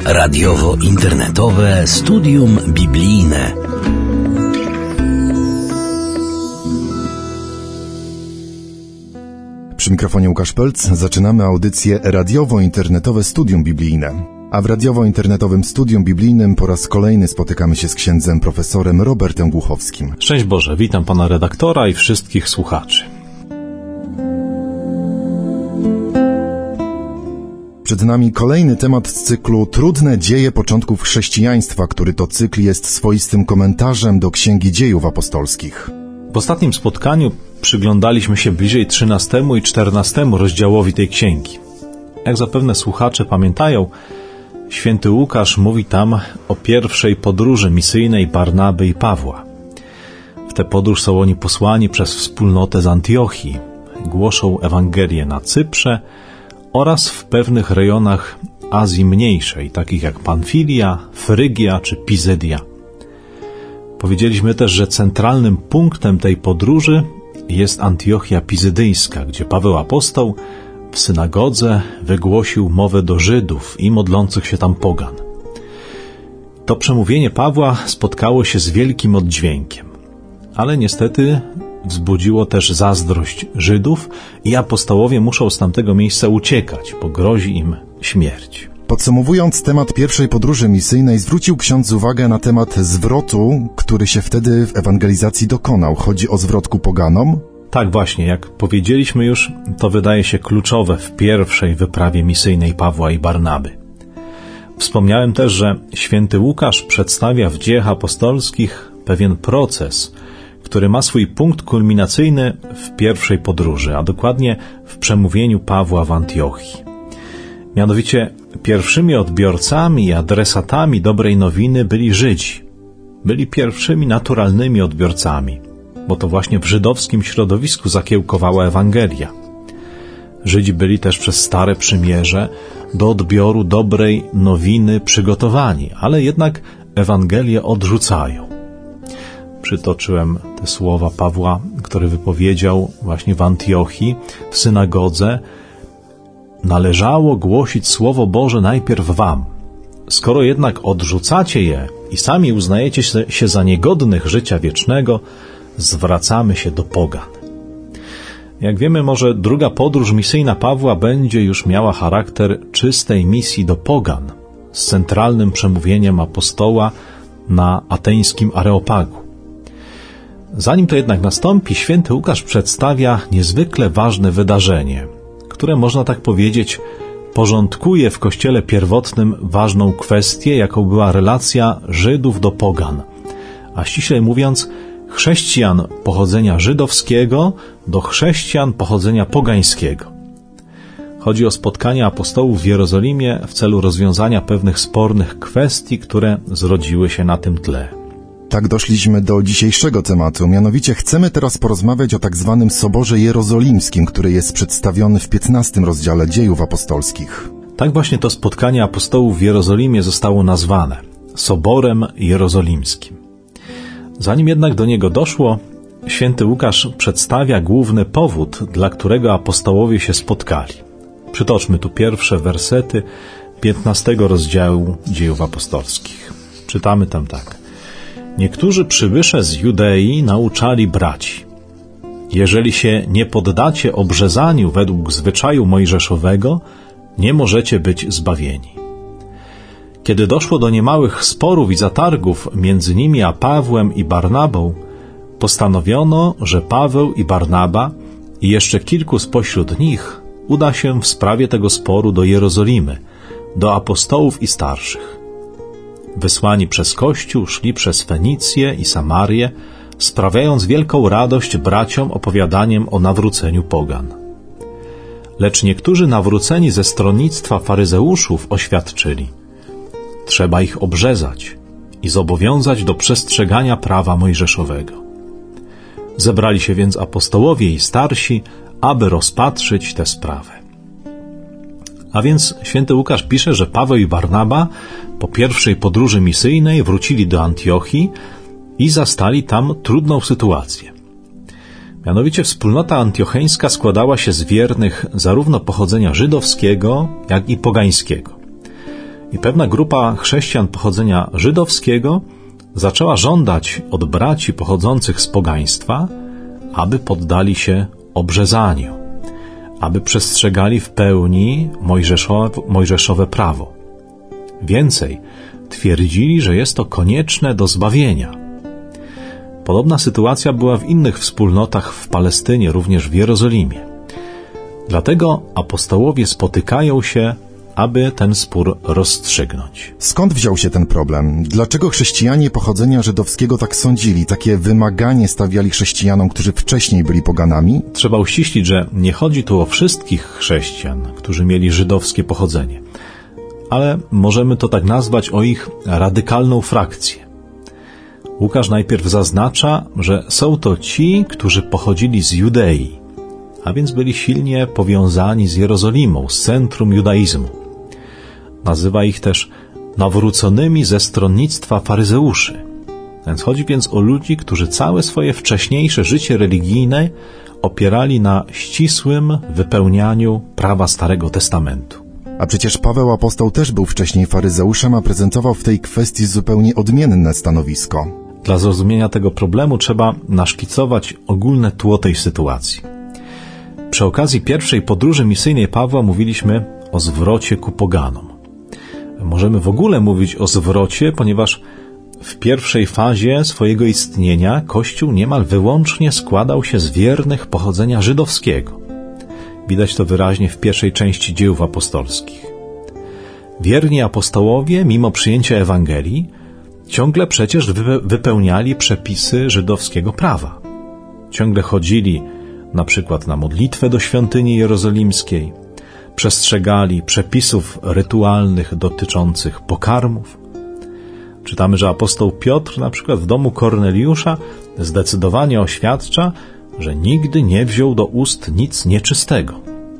Radiowo-internetowe studium biblijne. Przy mikrofonie Łukasz Pelc zaczynamy audycję radiowo-internetowe studium biblijne. A w radiowo-internetowym studium biblijnym po raz kolejny spotykamy się z księdzem profesorem Robertem Głuchowskim. Szczęść Boże, witam pana redaktora i wszystkich słuchaczy. Przed nami kolejny temat z cyklu Trudne dzieje początków chrześcijaństwa, który to cykl jest swoistym komentarzem do Księgi Dziejów Apostolskich. W ostatnim spotkaniu przyglądaliśmy się bliżej 13 i 14 rozdziałowi tej księgi. Jak zapewne słuchacze pamiętają, święty Łukasz mówi tam o pierwszej podróży misyjnej Barnaby i Pawła. W tę podróż są oni posłani przez wspólnotę z Antiochii. Głoszą Ewangelię na Cyprze oraz w pewnych rejonach Azji Mniejszej, takich jak Panfilia, Frygia czy Pizydia. Powiedzieliśmy też, że centralnym punktem tej podróży jest Antiochia Pizydyjska, gdzie Paweł apostoł w synagodze wygłosił mowę do Żydów i modlących się tam pogan. To przemówienie Pawła spotkało się z wielkim oddźwiękiem, ale niestety wzbudziło też zazdrość Żydów i apostołowie muszą z tamtego miejsca uciekać, bo grozi im śmierć. Podsumowując temat pierwszej podróży misyjnej, zwrócił ksiądz uwagę na temat zwrotu, który się wtedy w ewangelizacji dokonał. Chodzi o zwrot ku poganom? Tak właśnie, jak powiedzieliśmy już, to wydaje się kluczowe w pierwszej wyprawie misyjnej Pawła i Barnaby. Wspomniałem też, że święty Łukasz przedstawia w Dziejach Apostolskich pewien proces, który ma swój punkt kulminacyjny w pierwszej podróży, a dokładnie w przemówieniu Pawła w Antiochii. Mianowicie pierwszymi odbiorcami i adresatami dobrej nowiny byli Żydzi. Byli pierwszymi naturalnymi odbiorcami, bo to właśnie w żydowskim środowisku zakiełkowała Ewangelia. Żydzi byli też przez Stare Przymierze do odbioru dobrej nowiny przygotowani, ale jednak Ewangelię odrzucają. Przytoczyłem te słowa Pawła, który wypowiedział właśnie w Antiochii, w synagodze: należało głosić Słowo Boże najpierw wam. Skoro jednak odrzucacie je i sami uznajecie się za niegodnych życia wiecznego, zwracamy się do pogan. Jak wiemy, może druga podróż misyjna Pawła będzie już miała charakter czystej misji do pogan, z centralnym przemówieniem apostoła na ateńskim Areopagu. Zanim to jednak nastąpi, święty Łukasz przedstawia niezwykle ważne wydarzenie, które, można tak powiedzieć, porządkuje w Kościele pierwotnym ważną kwestię, jaką była relacja Żydów do pogan, a ściślej mówiąc, chrześcijan pochodzenia żydowskiego do chrześcijan pochodzenia pogańskiego. Chodzi o spotkania apostołów w Jerozolimie w celu rozwiązania pewnych spornych kwestii, które zrodziły się na tym tle. Tak doszliśmy do dzisiejszego tematu, mianowicie chcemy teraz porozmawiać o tak zwanym Soborze Jerozolimskim, który jest przedstawiony w 15 rozdziale Dziejów Apostolskich. Tak właśnie to spotkanie apostołów w Jerozolimie zostało nazwane Soborem Jerozolimskim. Zanim jednak do niego doszło, święty Łukasz przedstawia główny powód, dla którego apostołowie się spotkali. Przytoczmy tu pierwsze wersety 15 rozdziału Dziejów Apostolskich. Czytamy tam tak. Niektórzy przybysze z Judei nauczali braci: jeżeli się nie poddacie obrzezaniu według zwyczaju mojżeszowego, nie możecie być zbawieni. Kiedy doszło do niemałych sporów i zatargów między nimi a Pawłem i Barnabą, postanowiono, że Paweł i Barnaba i jeszcze kilku spośród nich uda się w sprawie tego sporu do Jerozolimy, do apostołów i starszych. Wysłani przez Kościół szli przez Fenicję i Samarię, sprawiając wielką radość braciom opowiadaniem o nawróceniu pogan. Lecz niektórzy nawróceni ze stronnictwa faryzeuszów oświadczyli: trzeba ich obrzezać i zobowiązać do przestrzegania prawa mojżeszowego. Zebrali się więc apostołowie i starsi, aby rozpatrzyć tę sprawę. A więc święty Łukasz pisze, że Paweł i Barnaba po pierwszej podróży misyjnej wrócili do Antiochii i zastali tam trudną sytuację. Mianowicie wspólnota antiocheńska składała się z wiernych zarówno pochodzenia żydowskiego, jak i pogańskiego. I pewna grupa chrześcijan pochodzenia żydowskiego zaczęła żądać od braci pochodzących z pogaństwa, aby poddali się obrzezaniu, aby przestrzegali w pełni mojżeszowe prawo. Więcej, twierdzili, że jest to konieczne do zbawienia. Podobna sytuacja była w innych wspólnotach w Palestynie, również w Jerozolimie. Dlatego apostołowie spotykają się, aby ten spór rozstrzygnąć. Skąd wziął się ten problem? Dlaczego chrześcijanie pochodzenia żydowskiego tak sądzili? Takie wymaganie stawiali chrześcijanom, którzy wcześniej byli poganami? Trzeba uściślić, że nie chodzi tu o wszystkich chrześcijan, którzy mieli żydowskie pochodzenie, ale możemy to tak nazwać, o ich radykalną frakcję. Łukasz najpierw zaznacza, że są to ci, którzy pochodzili z Judei, a więc byli silnie powiązani z Jerozolimą, z centrum judaizmu. Nazywa ich też nawróconymi ze stronnictwa faryzeuszy. Chodzi więc o ludzi, którzy całe swoje wcześniejsze życie religijne opierali na ścisłym wypełnianiu prawa Starego Testamentu. A przecież Paweł apostoł też był wcześniej faryzeuszem, a prezentował w tej kwestii zupełnie odmienne stanowisko. Dla zrozumienia tego problemu trzeba naszkicować ogólne tło tej sytuacji. Przy okazji pierwszej podróży misyjnej Pawła mówiliśmy o zwrocie ku poganom. Możemy w ogóle mówić o zwrocie, ponieważ w pierwszej fazie swojego istnienia Kościół niemal wyłącznie składał się z wiernych pochodzenia żydowskiego. Widać to wyraźnie w pierwszej części Dziejów Apostolskich. Wierni apostołowie, mimo przyjęcia Ewangelii, ciągle przecież wypełniali przepisy żydowskiego prawa. Ciągle chodzili na przykład na modlitwę do świątyni jerozolimskiej, przestrzegali przepisów rytualnych dotyczących pokarmów. Czytamy, że apostoł Piotr na przykład w domu Korneliusza zdecydowanie oświadcza, że nigdy nie wziął do ust nic nieczystego.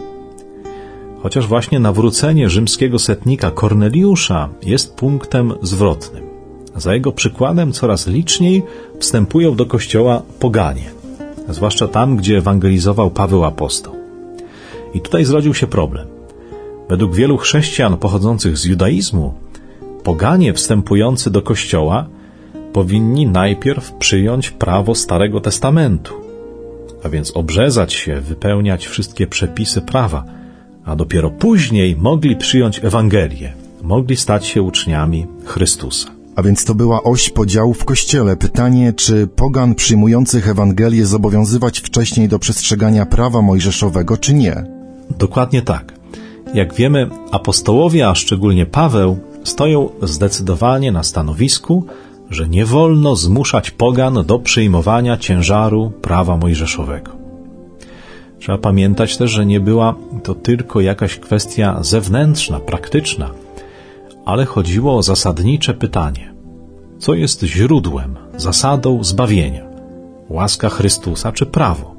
Chociaż właśnie nawrócenie rzymskiego setnika Korneliusza jest punktem zwrotnym. Za jego przykładem coraz liczniej wstępują do kościoła poganie, zwłaszcza tam, gdzie ewangelizował Paweł apostoł. I tutaj zrodził się problem. Według wielu chrześcijan pochodzących z judaizmu, poganie wstępujący do kościoła powinni najpierw przyjąć prawo Starego Testamentu, a więc obrzezać się, wypełniać wszystkie przepisy prawa, a dopiero później mogli przyjąć Ewangelię, mogli stać się uczniami Chrystusa. A więc to była oś podziału w Kościele. Pytanie, czy pogan przyjmujących Ewangelię zobowiązywać wcześniej do przestrzegania prawa mojżeszowego, czy nie? Dokładnie tak. Jak wiemy, apostołowie, a szczególnie Paweł, stoją zdecydowanie na stanowisku, że nie wolno zmuszać pogan do przyjmowania ciężaru prawa mojżeszowego. Trzeba pamiętać też, że nie była to tylko jakaś kwestia zewnętrzna, praktyczna, ale chodziło o zasadnicze pytanie. Co jest źródłem, zasadą zbawienia? Łaska Chrystusa czy prawo?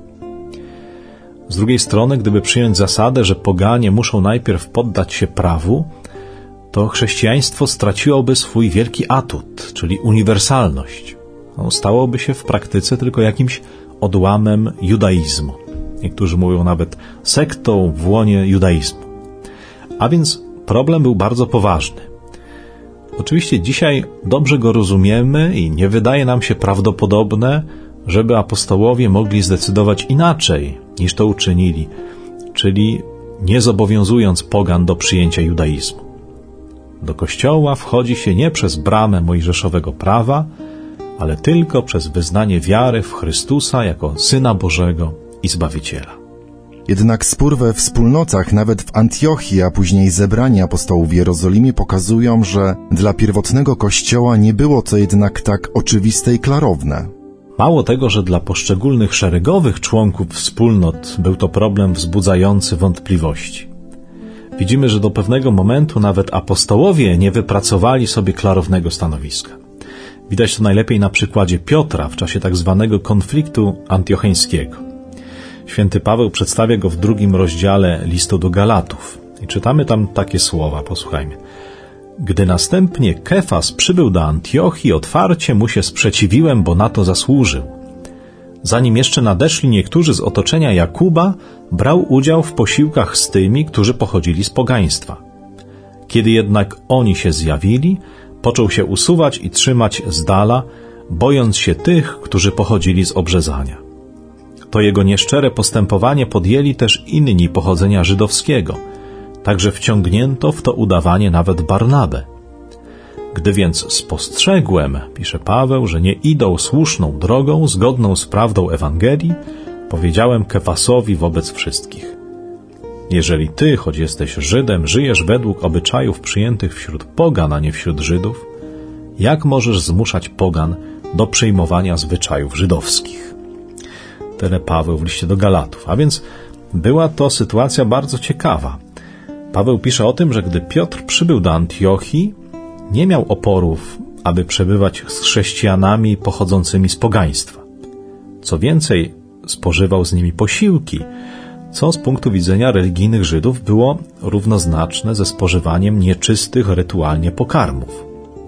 Z drugiej strony, gdyby przyjąć zasadę, że poganie muszą najpierw poddać się prawu, to chrześcijaństwo straciłoby swój wielki atut, czyli uniwersalność. Stałoby się w praktyce tylko jakimś odłamem judaizmu. Niektórzy mówią nawet sektą w łonie judaizmu. A więc problem był bardzo poważny. Oczywiście dzisiaj dobrze go rozumiemy i nie wydaje nam się prawdopodobne, żeby apostołowie mogli zdecydować inaczej, niż to uczynili, czyli nie zobowiązując pogan do przyjęcia judaizmu. Do Kościoła wchodzi się nie przez bramę mojżeszowego prawa, ale tylko przez wyznanie wiary w Chrystusa jako Syna Bożego i Zbawiciela. Jednak spór we wspólnotach, nawet w Antiochii, a później zebrania apostołów w Jerozolimie pokazują, że dla pierwotnego Kościoła nie było to jednak tak oczywiste i klarowne. Mało tego, że dla poszczególnych szeregowych członków wspólnot był to problem wzbudzający wątpliwości. Widzimy, że do pewnego momentu nawet apostołowie nie wypracowali sobie klarownego stanowiska. Widać to najlepiej na przykładzie Piotra w czasie tak zwanego konfliktu antiocheńskiego. Święty Paweł przedstawia go w 2 rozdziale listu do Galatów. I czytamy tam takie słowa, posłuchajmy. Gdy następnie Kefas przybył do Antiochii, otwarcie mu się sprzeciwiłem, bo na to zasłużył. Zanim jeszcze nadeszli niektórzy z otoczenia Jakuba, brał udział w posiłkach z tymi, którzy pochodzili z pogaństwa. Kiedy jednak oni się zjawili, począł się usuwać i trzymać z dala, bojąc się tych, którzy pochodzili z obrzezania. To jego nieszczere postępowanie podjęli też inni pochodzenia żydowskiego, także wciągnięto w to udawanie nawet Barnabę. Gdy więc spostrzegłem, pisze Paweł, że nie idą słuszną drogą, zgodną z prawdą Ewangelii, powiedziałem Kefasowi wobec wszystkich: jeżeli ty, choć jesteś Żydem, żyjesz według obyczajów przyjętych wśród pogan, a nie wśród Żydów, jak możesz zmuszać pogan do przyjmowania zwyczajów żydowskich? Tyle Paweł w liście do Galatów. A więc była to sytuacja bardzo ciekawa. Paweł pisze o tym, że gdy Piotr przybył do Antiochii, nie miał oporów, aby przebywać z chrześcijanami pochodzącymi z pogaństwa. Co więcej, spożywał z nimi posiłki, co z punktu widzenia religijnych Żydów było równoznaczne ze spożywaniem nieczystych rytualnie pokarmów.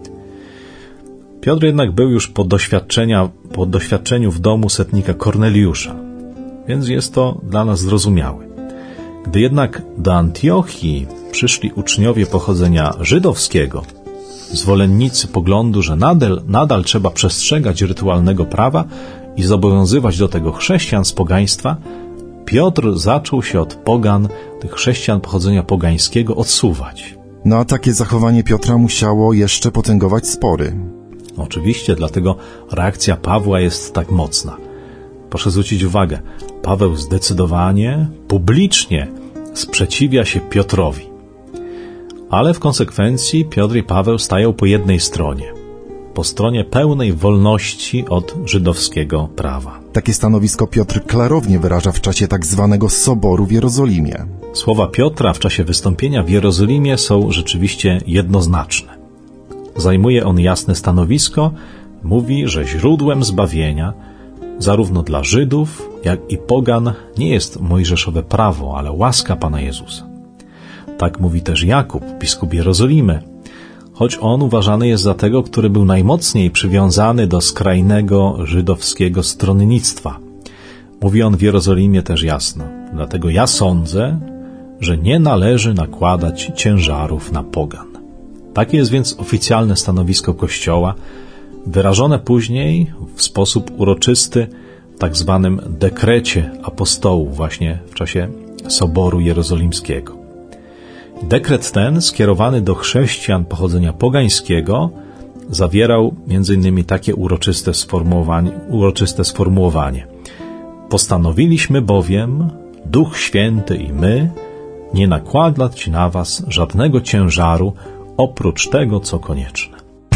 Piotr jednak był już po doświadczeniu w domu setnika Korneliusza, więc jest to dla nas zrozumiałe. Gdy jednak do Antiochii przyszli uczniowie pochodzenia żydowskiego, zwolennicy poglądu, że nadal trzeba przestrzegać rytualnego prawa i zobowiązywać do tego chrześcijan z pogaństwa, Piotr zaczął się od pogan, tych chrześcijan pochodzenia pogańskiego, odsuwać. No a takie zachowanie Piotra musiało jeszcze potęgować spory. Oczywiście, dlatego reakcja Pawła jest tak mocna. Proszę zwrócić uwagę, Paweł zdecydowanie, publicznie sprzeciwia się Piotrowi. Ale w konsekwencji Piotr i Paweł stają po jednej stronie. Po stronie pełnej wolności od żydowskiego prawa. Takie stanowisko Piotr klarownie wyraża w czasie tak zwanego Soboru w Jerozolimie. Słowa Piotra w czasie wystąpienia w Jerozolimie są rzeczywiście jednoznaczne. Zajmuje on jasne stanowisko, mówi, że źródłem zbawienia zarówno dla Żydów, jak i pogan nie jest mojżeszowe prawo, ale łaska Pana Jezusa. Tak mówi też Jakub, biskup Jerozolimy, choć on uważany jest za tego, który był najmocniej przywiązany do skrajnego żydowskiego stronnictwa. Mówi on w Jerozolimie też jasno: dlatego ja sądzę, że nie należy nakładać ciężarów na pogan. Takie jest więc oficjalne stanowisko Kościoła, wyrażone później w sposób uroczysty w tak zwanym dekrecie apostołów, właśnie w czasie Soboru Jerozolimskiego. Dekret ten, skierowany do chrześcijan pochodzenia pogańskiego, zawierał m.in. takie uroczyste sformułowanie: postanowiliśmy bowiem, Duch Święty i my, nie nakładać na was żadnego ciężaru oprócz tego, co konieczne.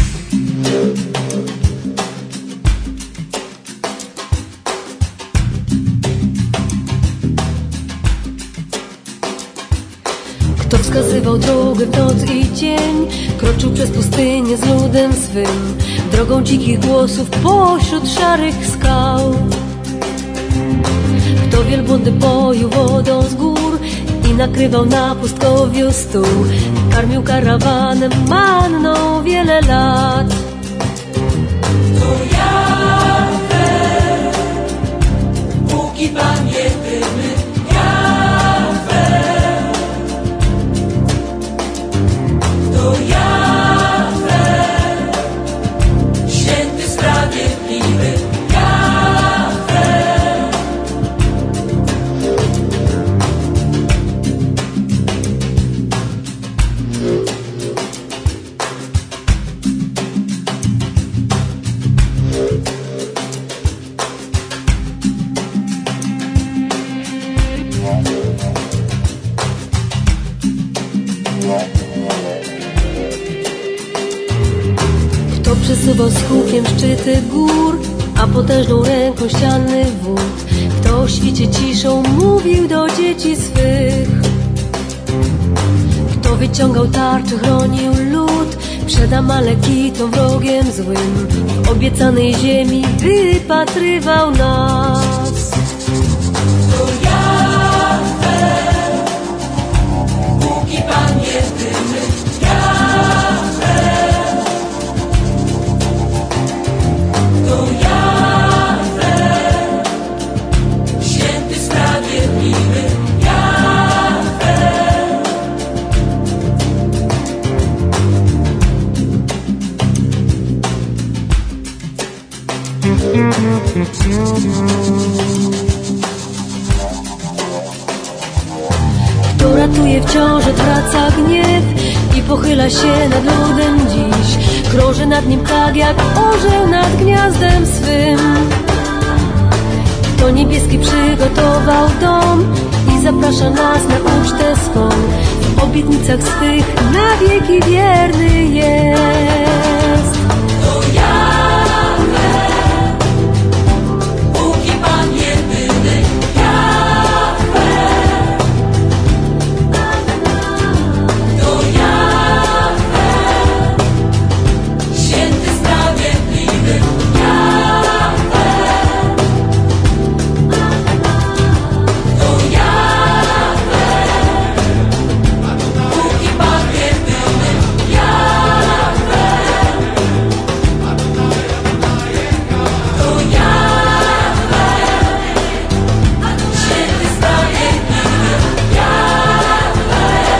Kto wskazywał drogę w noc i dzień, kroczył przez pustynię z ludem swym, drogą dzikich głosów pośród szarych skał. Kto wielbłądy poił wodą z gór i nakrywał na pustkowiu stół, karmił karawanem manną wiele lat. To Jahwe, Bóg i Pan jedyny, Jahwe. To Jahwe, święty, sprawiedliwy, Jahwe. Kto przesuwał z hukiem szczyty gór, a potężną ręką ściany wód, kto o świcie ciszą mówił do dzieci swych, kto wyciągał tarczy, chronił lud przed Amalekitą, wrogiem złym, w obiecanej ziemi wypatrywał nas. To Jahwe, Bóg i Pan jedyny, Jahwe. To Jahwe, święty, sprawiedliwy, Jahwe. Kto ratuje wciąż, odwraca gniew i pochyla się nad ludem dziś. Krąży nad nim tak jak orzeł nad gniazdem swym. Kto niebieski przygotował dom i zaprasza nas na ucztę swą. W obietnicach swych na wieki wierny jest. To Jahwe, Bóg i Pan jedyny, Jahwe. To Jahwe, święty, sprawiedliwy, Jahwe. To Jahwe, Bóg i Pan jedyny, Jahwe. To Jahwe, święty, sprawiedliwy, Jahwe.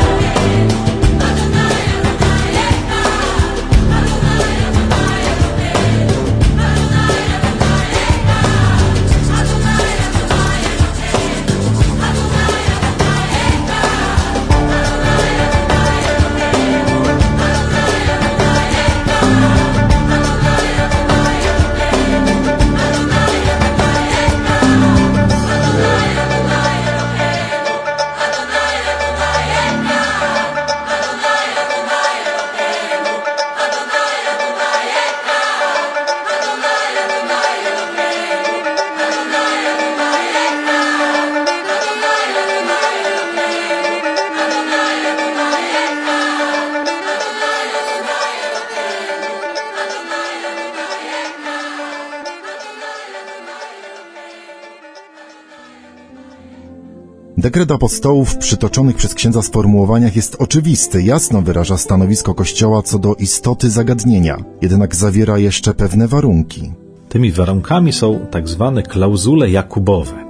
Dekret apostołów w przytoczonych przez księdza sformułowaniach jest oczywisty, jasno wyraża stanowisko Kościoła co do istoty zagadnienia, jednak zawiera jeszcze pewne warunki. Tymi warunkami są tak zwane klauzule jakubowe.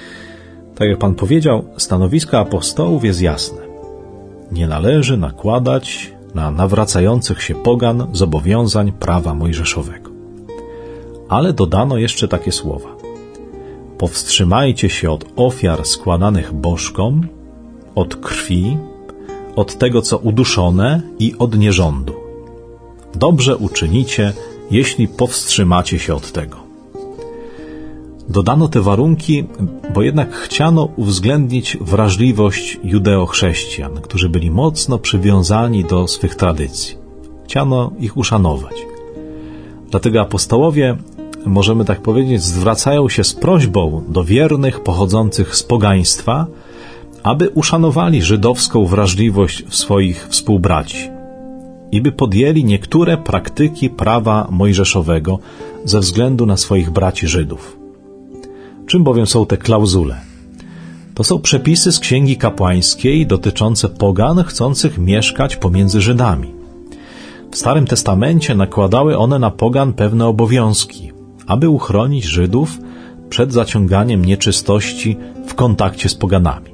Tak jak Pan powiedział, stanowisko apostołów jest jasne. Nie należy nakładać na nawracających się pogan zobowiązań prawa mojżeszowego. Ale dodano jeszcze takie słowa. Powstrzymajcie się od ofiar składanych bożkom, od krwi, od tego, co uduszone i od nierządu. Dobrze uczynicie, jeśli powstrzymacie się od tego. Dodano te warunki, bo jednak chciano uwzględnić wrażliwość judeo-chrześcijan, którzy byli mocno przywiązani do swych tradycji. Chciano ich uszanować. Dlatego apostołowie, możemy tak powiedzieć, zwracają się z prośbą do wiernych pochodzących z pogaństwa, aby uszanowali żydowską wrażliwość w swoich współbraci i by podjęli niektóre praktyki prawa mojżeszowego ze względu na swoich braci Żydów. Czym bowiem są te klauzule? To są przepisy z Księgi Kapłańskiej dotyczące pogan chcących mieszkać pomiędzy Żydami. W Starym Testamencie nakładały one na pogan pewne obowiązki, aby uchronić Żydów przed zaciąganiem nieczystości w kontakcie z poganami.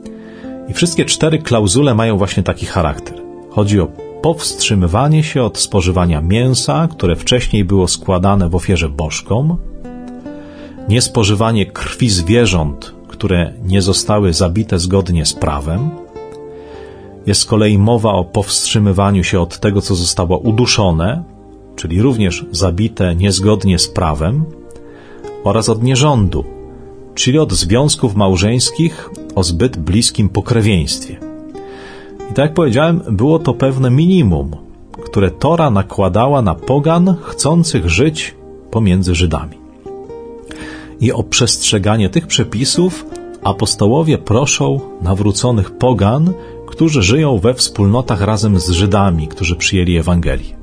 I wszystkie 4 klauzule mają właśnie taki charakter. Chodzi o powstrzymywanie się od spożywania mięsa, które wcześniej było składane w ofierze bożkom, niespożywanie krwi zwierząt, które nie zostały zabite zgodnie z prawem. Jest z kolei mowa o powstrzymywaniu się od tego, co zostało uduszone, czyli również zabite niezgodnie z prawem, oraz od nierządu, czyli od związków małżeńskich o zbyt bliskim pokrewieństwie. I tak jak powiedziałem, było to pewne minimum, które Tora nakładała na pogan chcących żyć pomiędzy Żydami. I o przestrzeganie tych przepisów apostołowie proszą nawróconych pogan, którzy żyją we wspólnotach razem z Żydami, którzy przyjęli Ewangelię.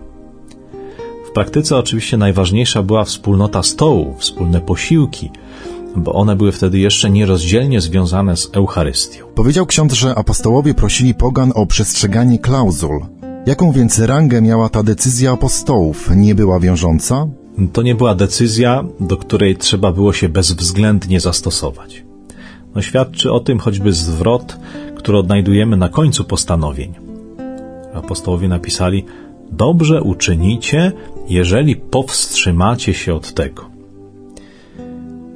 W praktyce oczywiście najważniejsza była wspólnota stołu, wspólne posiłki, bo one były wtedy jeszcze nierozdzielnie związane z Eucharystią. Powiedział ksiądz, że apostołowie prosili pogan o przestrzeganie klauzul. Jaką więc rangę miała ta decyzja apostołów? Nie była wiążąca? To nie była decyzja, do której trzeba było się bezwzględnie zastosować. Świadczy o tym choćby zwrot, który odnajdujemy na końcu postanowień. Apostołowie napisali: dobrze uczynicie, jeżeli powstrzymacie się od tego.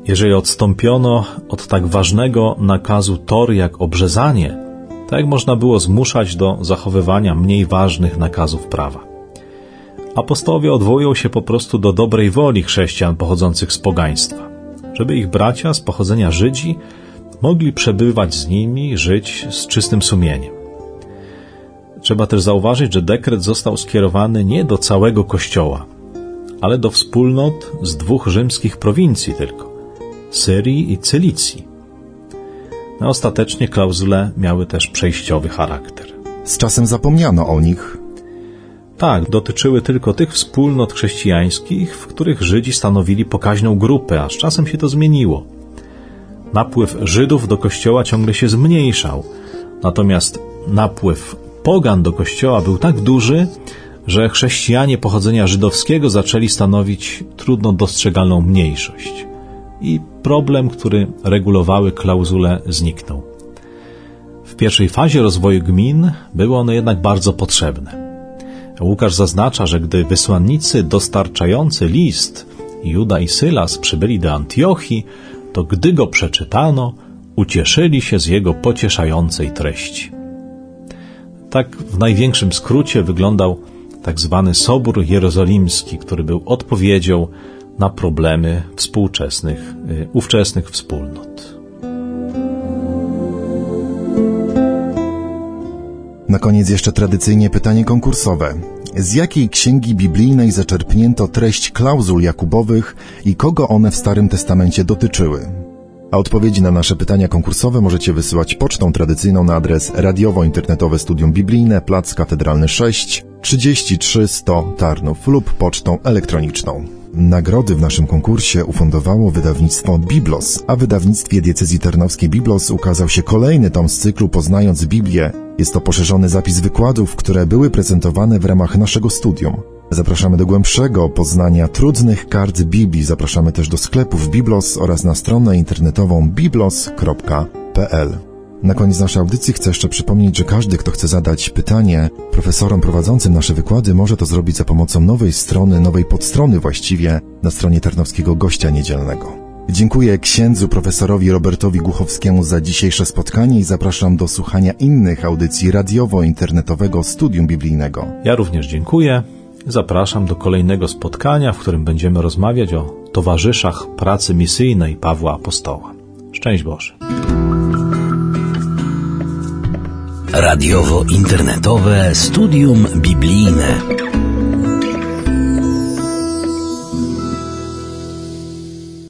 Jeżeli odstąpiono od tak ważnego nakazu Tory jak obrzezanie, to jak można było zmuszać do zachowywania mniej ważnych nakazów prawa? Apostołowie odwołują się po prostu do dobrej woli chrześcijan pochodzących z pogaństwa, żeby ich bracia z pochodzenia Żydzi mogli przebywać z nimi, żyć z czystym sumieniem. Trzeba też zauważyć, że dekret został skierowany nie do całego Kościoła, ale do wspólnot z 2 rzymskich prowincji tylko, Syrii i Cylicji. No, ostatecznie klauzule miały też przejściowy charakter. Z czasem zapomniano o nich. Tak, dotyczyły tylko tych wspólnot chrześcijańskich, w których Żydzi stanowili pokaźną grupę, a z czasem się to zmieniło. Napływ Żydów do Kościoła ciągle się zmniejszał, natomiast napływ pogan do Kościoła był tak duży, że chrześcijanie pochodzenia żydowskiego zaczęli stanowić trudno dostrzegalną mniejszość. I problem, który regulowały klauzule, zniknął. W pierwszej fazie rozwoju gmin były one jednak bardzo potrzebne. Łukasz zaznacza, że gdy wysłannicy dostarczający list Juda i Sylas przybyli do Antiochii, to gdy go przeczytano, ucieszyli się z jego pocieszającej treści. Tak w największym skrócie wyglądał tak zwany Sobór Jerozolimski, który był odpowiedzią na problemy ówczesnych wspólnot. Na koniec jeszcze tradycyjnie pytanie konkursowe. Z jakiej księgi biblijnej zaczerpnięto treść klauzul Jakubowych i kogo one w Starym Testamencie dotyczyły? A odpowiedzi na nasze pytania konkursowe możecie wysyłać pocztą tradycyjną na adres radiowo-internetowe Studium Biblijne, Plac Katedralny 6, 33100 Tarnów lub pocztą elektroniczną. Nagrody w naszym konkursie ufundowało wydawnictwo Biblos, a w wydawnictwie diecezji tarnowskiej Biblos ukazał się kolejny tom z cyklu Poznając Biblię. Jest to poszerzony zapis wykładów, które były prezentowane w ramach naszego studium. Zapraszamy do głębszego poznania trudnych kart Biblii. Zapraszamy też do sklepów Biblos oraz na stronę internetową biblos.pl. Na koniec naszej audycji chcę jeszcze przypomnieć, że każdy, kto chce zadać pytanie profesorom prowadzącym nasze wykłady, może to zrobić za pomocą nowej strony, nowej podstrony właściwie, na stronie Tarnowskiego Gościa Niedzielnego. Dziękuję księdzu profesorowi Robertowi Głuchowskiemu za dzisiejsze spotkanie i zapraszam do słuchania innych audycji radiowo-internetowego Studium Biblijnego. Ja również dziękuję. Zapraszam do kolejnego spotkania, w którym będziemy rozmawiać o towarzyszach pracy misyjnej Pawła Apostoła. Szczęść Boże. Radiowo-internetowe Studium Biblijne.